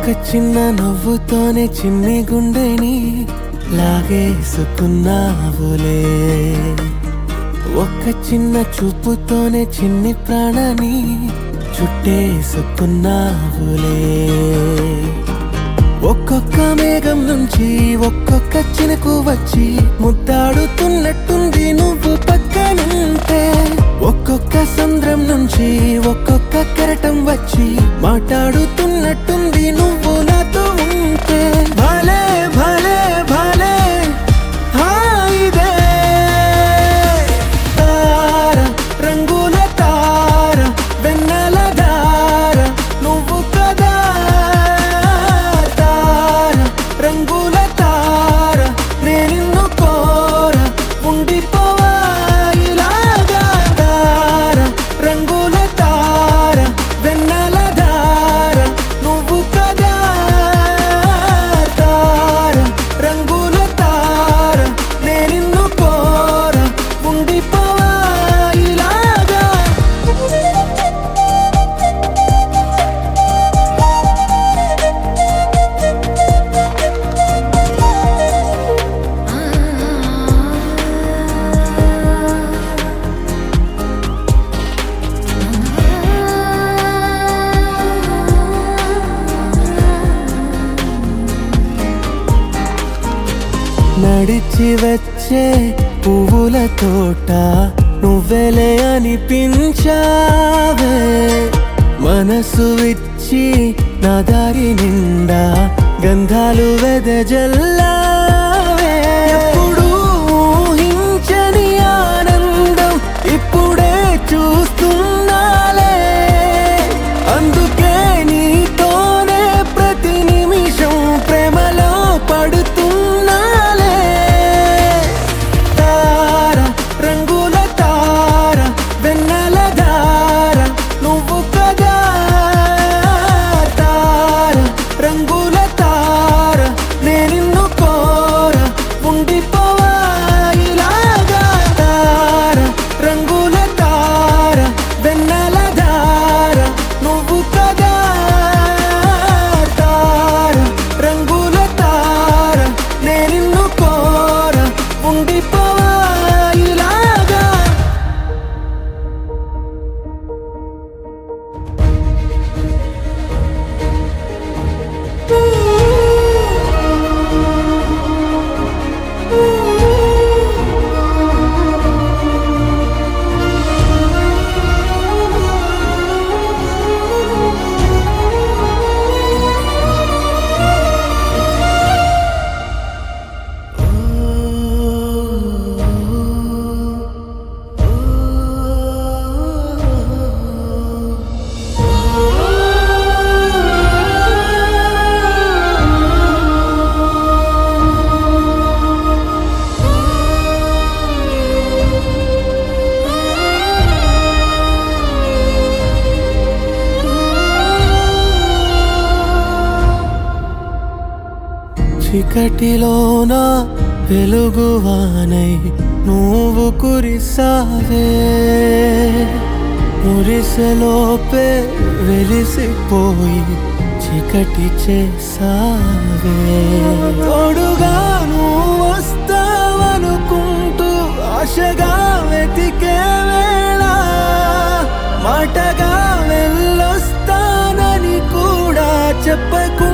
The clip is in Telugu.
చిన్న నవ్వుతోనే చిన్ని గుండెని లాగేసుకున్నావులే, ఒక్క చిన్న చూపుతోనే చిన్ని ప్రాణాన్ని చుట్టేసుకున్నావులే. ఒక్కొక్క మేఘం నుంచి ఒక్కొక్క చినుకు వచ్చి ముద్దాడుతున్నట్టుంది నువ్వు పక్కనుంటే, ఒక్కొక్క సంద్రం నుంచి ఒక్కొక్క కెరటం వచ్చి మాట్లాడుతున్నట్టుంది నువ్వు నాతో ఉంటే. భలే భలే భలే హాయిదే తార, రంగుల తార, వెన్నెల దార నువ్వు కదా. తార, రంగుల తార, నేను కోర ఉండిపోవా ఇలాగా. తార, రంగుల తార, వెన్నెల దార నువ్వు కదా. తార, రంగుల తార, నేను కోర ఉండిపోవా ఇలాగా. నడిచి వచ్చే పువ్వుల తోట నువ్వెలే అనిపించావే, మనసు ఇచ్చి నా దారి నిండా గంధాలు వెదజల్లావే. ఎప్పుడు ఊహించని ఆనందం ఇప్పుడే చూస్తున్నాలే, అందుకే నీతోనే ప్రతి నిమిషం ప్రేమలో పడుతున్నాలే. తార, రంగుల తార, వెన్నెల దార నువ్వు కదా. తార, రంగుల తార, నేను కోర ఉండిపోవా ఇలాగా. తార, రంగుల తార, వెన్నెల దార నువ్వు కదా. తార, రంగుల తార, నేను కోర ఉండిపోవా ఇలాగా. చీకటిలోన వెలుగువానై నువ్వు కురిసావే, మురిసెలోపే వెలిసిపోయి చీకటి చేసావే. తోడుగా నువ్వు వస్తావనుకుంటూ ఆశగా వెతికే వేళ, మాటగా వెళ్ళొస్తానని కూడా చెప్పకు